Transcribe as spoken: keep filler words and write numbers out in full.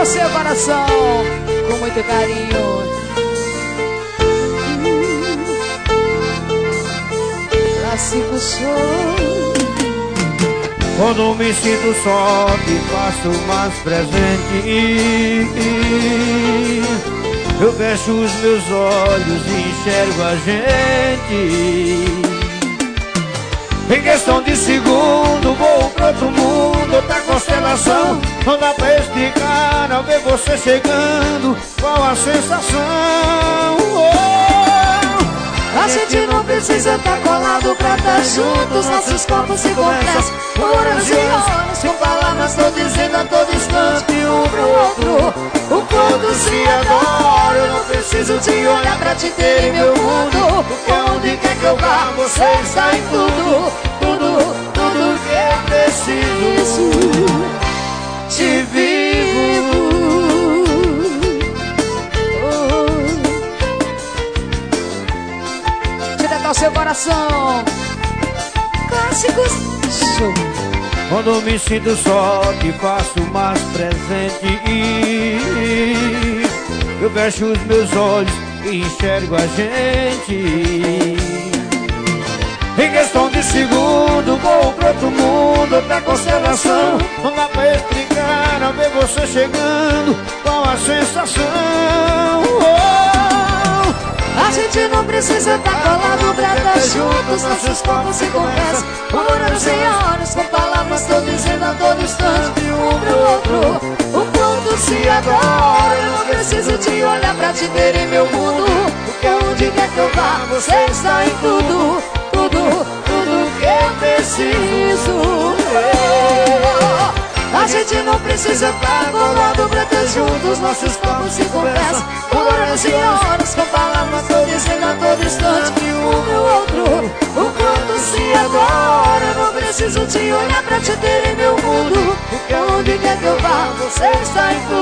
ao seu coração com muito carinho. Clássico som. Quando me sinto só, te faço mais presente. Eu fecho os meus olhos e enxergo a gente. Em questão de segundo, vou pra outro mundo, outra constelação. Não dá pra explicar ao ver você chegando qual a sensação. Oh, a gente não precisa estar colado pra estar juntos. Nossos corpos se conversam por horas e horas, com palavras tô dizendo a todo instante um pro outro. O quanto se adora, eu não preciso te olhar pra te ter em meu mundo. Porque onde quer que eu vá, você está em tudo. Tudo, tudo que eu preciso. Te vivo. Tira do seu coração. Clássicos show. Quando me sinto só, te faço mais presente. Eu fecho os meus olhos e enxergo a gente. Em questão de segundo, vou pra outro mundo, outra constelação. Não dá pra explicar ao ver você chegando qual a sensação. Oh, a gente não precisa estar colado pra estar juntos. Nossos corpos se conversam por horas e horas, com palavras tô dizendo a todo instante um pro outro. O quanto se adora, eu não preciso te olhar pra te ter em meu mundo. Porque onde quer que eu vá, você está em tudo. Tudo, tudo que eu preciso. A gente não precisa estar colado pra estar juntos. Nossos corpos se conversam por horas e horas, com palavras tô dizendo a todo instante um pro outro. O quanto se adora, eu não preciso te olhar pra te ter em meu mundo. Porque onde quer que eu vá, você está em tudo.